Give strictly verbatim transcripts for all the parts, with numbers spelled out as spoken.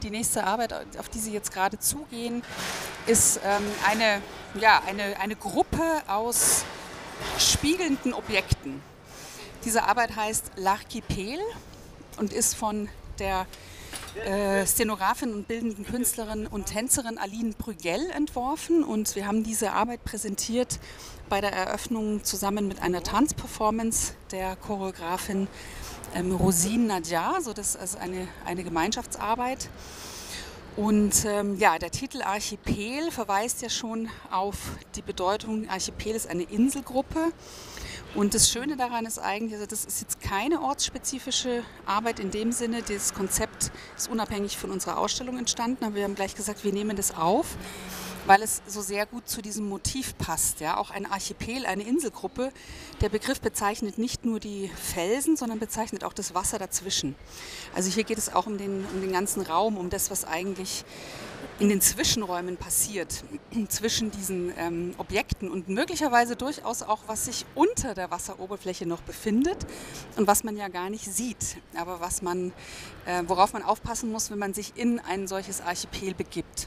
Die nächste Arbeit, auf die Sie jetzt gerade zugehen, ist ähm, eine, ja, eine, eine Gruppe aus spiegelnden Objekten. Diese Arbeit heißt L'Archipel und ist von der äh, Szenografin und bildenden Künstlerin und Tänzerin Aline Brügel entworfen. Und wir haben diese Arbeit präsentiert bei der Eröffnung zusammen mit einer Tanzperformance der Choreografin ähm, Rosine Nadia. So, das ist also eine, eine Gemeinschaftsarbeit. Und ähm, ja, der Titel Archipel verweist ja schon auf die Bedeutung, Archipel ist eine Inselgruppe. Und das Schöne daran ist eigentlich, also das ist jetzt keine ortsspezifische Arbeit in dem Sinne, das Konzept ist unabhängig von unserer Ausstellung entstanden, aber wir haben gleich gesagt, wir nehmen das auf, weil es so sehr gut zu diesem Motiv passt. Ja? Auch ein Archipel, eine Inselgruppe, der Begriff bezeichnet nicht nur die Felsen, sondern bezeichnet auch das Wasser dazwischen. Also hier geht es auch um den, um den ganzen Raum, um das, was eigentlich in den Zwischenräumen passiert, zwischen diesen ähm, Objekten und möglicherweise durchaus auch, was sich unter der Wasseroberfläche noch befindet und was man ja gar nicht sieht, aber was man, äh, worauf man aufpassen muss, wenn man sich in ein solches Archipel begibt.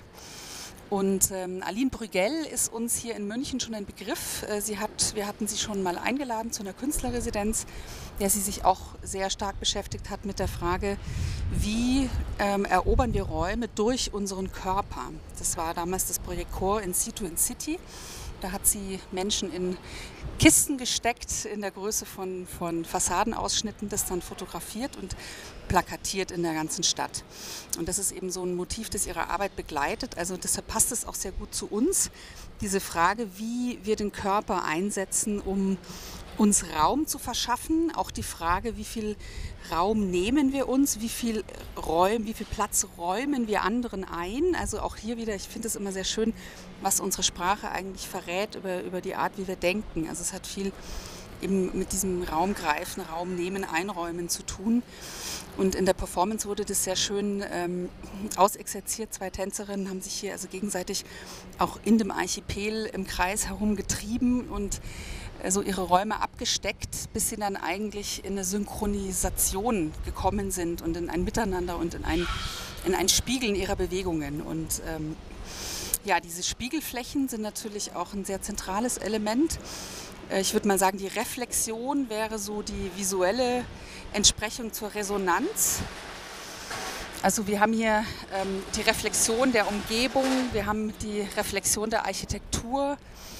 Und ähm, Aline Brügel ist uns hier in München schon ein Begriff. Äh, sie hat, wir hatten sie schon mal eingeladen zu einer Künstlerresidenz, der sie sich auch sehr stark beschäftigt hat mit der Frage, wie ähm, erobern wir Räume durch unseren Körper. Das war damals das Projekt Core in Situ in City. Da hat sie Menschen in Kisten gesteckt in der Größe von, von Fassadenausschnitten, das dann fotografiert und plakatiert in der ganzen Stadt. Und das ist eben so ein Motiv, das ihre Arbeit begleitet. Also deshalb passt es auch sehr gut zu uns, diese Frage, wie wir den Körper einsetzen, um uns Raum zu verschaffen. Auch die Frage, wie viel Raum nehmen wir uns, wie viel Räum, wie viel Platz räumen wir anderen ein. Also auch hier wieder, ich finde es immer sehr schön, was unsere Sprache eigentlich verrät über, über die Art, wie wir denken. Also es hat viel eben mit diesem Raumgreifen, Raum nehmen, einräumen zu tun. Und in der Performance wurde das sehr schön ähm, ausexerziert. Zwei Tänzerinnen haben sich hier also gegenseitig auch in dem Archipel im Kreis herumgetrieben und so ihre Räume abgesteckt, bis sie dann eigentlich in eine Synchronisation gekommen sind und in ein Miteinander und in ein, in ein Spiegeln ihrer Bewegungen. Und ähm, ja, diese Spiegelflächen sind natürlich auch ein sehr zentrales Element. Ich würde mal sagen, die Reflexion wäre so die visuelle Entsprechung zur Resonanz. Also wir haben hier ähm, die Reflexion der Umgebung, wir haben die Reflexion der Architektur.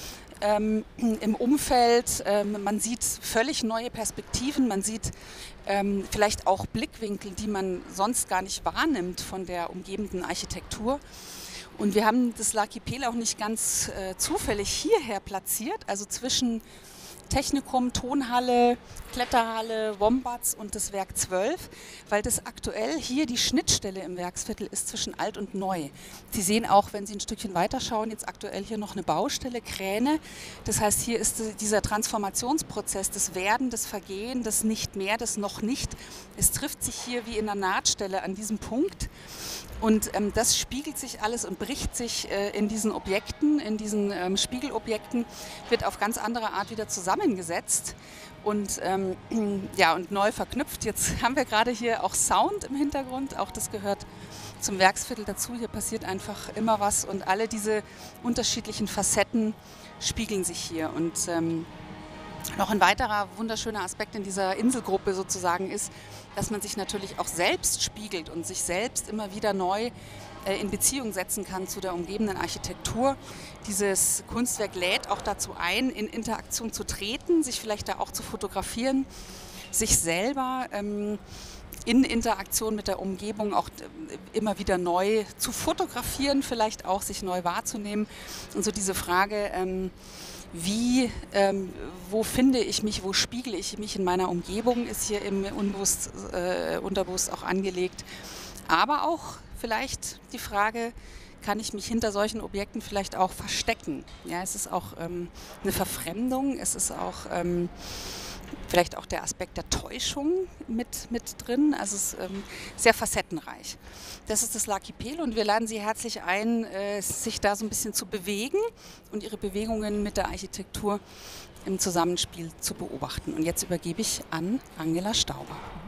Ähm, im Umfeld, ähm, man sieht völlig neue Perspektiven, man sieht ähm, vielleicht auch Blickwinkel, die man sonst gar nicht wahrnimmt von der umgebenden Architektur. Und wir haben das L'Archipel auch nicht ganz äh, zufällig hierher platziert, also zwischen Technikum, Tonhalle, Kletterhalle, Wombats und das Werk zwölf, weil das aktuell hier die Schnittstelle im Werksviertel ist zwischen alt und neu. Sie sehen auch, wenn Sie ein Stückchen weiter schauen, jetzt aktuell hier noch eine Baustelle, Kräne. Das heißt, hier ist dieser Transformationsprozess, das Werden, das Vergehen, das Nicht-Mehr, das Noch-Nicht. Es trifft sich hier wie in einer Nahtstelle an diesem Punkt. Und ähm, das spiegelt sich alles und bricht sich äh, in diesen Objekten, in diesen ähm, Spiegelobjekten, wird auf ganz andere Art wieder zusammengesetzt und, ähm, ja, und neu verknüpft. Jetzt haben wir gerade hier auch Sound im Hintergrund, auch das gehört zum Werksviertel dazu. Hier passiert einfach immer was und alle diese unterschiedlichen Facetten spiegeln sich hier. Und ähm, noch ein weiterer wunderschöner Aspekt in dieser Inselgruppe sozusagen ist, dass man sich natürlich auch selbst spiegelt und sich selbst immer wieder neu äh, in Beziehung setzen kann zu der umgebenden Architektur. Dieses Kunstwerk lädt auch dazu ein, in Interaktion zu treten, sich vielleicht da auch zu fotografieren, sich selber ähm, in Interaktion mit der Umgebung auch immer wieder neu zu fotografieren, vielleicht auch sich neu wahrzunehmen. Und so diese Frage, ähm, Wie, ähm, wo finde ich mich, wo spiegele ich mich in meiner Umgebung, ist hier im Unbewusst, äh, Unterbewusst auch angelegt. Aber auch vielleicht die Frage, kann ich mich hinter solchen Objekten vielleicht auch verstecken? Ja, es ist auch ähm, eine Verfremdung, es ist auch ähm, vielleicht auch der Aspekt der Täuschung mit, mit drin. Also es ist ähm, sehr facettenreich. Das ist das L'Archipel und wir laden Sie herzlich ein, äh, sich da so ein bisschen zu bewegen und Ihre Bewegungen mit der Architektur im Zusammenspiel zu beobachten. Und jetzt übergebe ich an Angela Stauber.